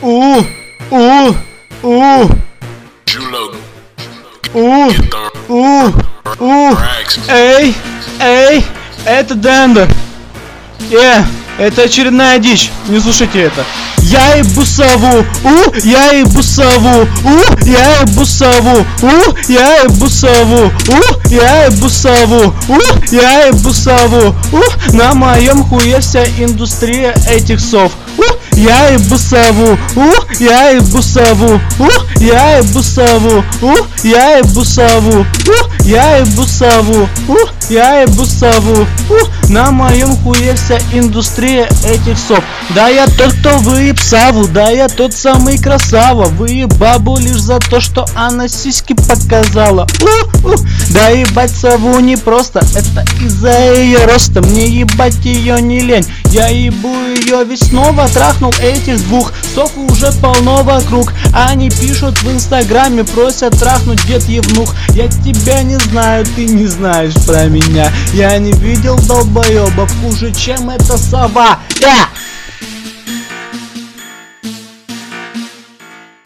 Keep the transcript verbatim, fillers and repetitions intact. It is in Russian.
У, у, у, у, у, у, эй, эй, это Дендер. Э, это очередная дичь, не слушайте это. Я ебу сову, у, я ебу сову, у, я ебу сову, у, я ебу сову, у, я ебу сову, у, я ебу сову, у, на моем хуе вся индустрия этих сов. У, я ебу сову, у, я ебу сову, у, я ебу сову, у, я ебу сову, у, я ебу сову, у, я ебу сову, у, на моем хуе вся индустрия этих сов. Да я тот, кто выеб Саву, да я тот самый красава. Выеб бабу лишь за то, что она сиськи показала. У, у. Да ебать сову не просто, это из-за ее роста. Мне ебать ее не лень, я ебу ее ведь снова. Трахнул этих двух, сов уже полно вокруг. Они пишут в инстаграме, просят трахнуть дед Евнух. Я тебя не знаю, ты не знаешь про меня. Я не видел долбоебов хуже, чем эта сова. Yeah!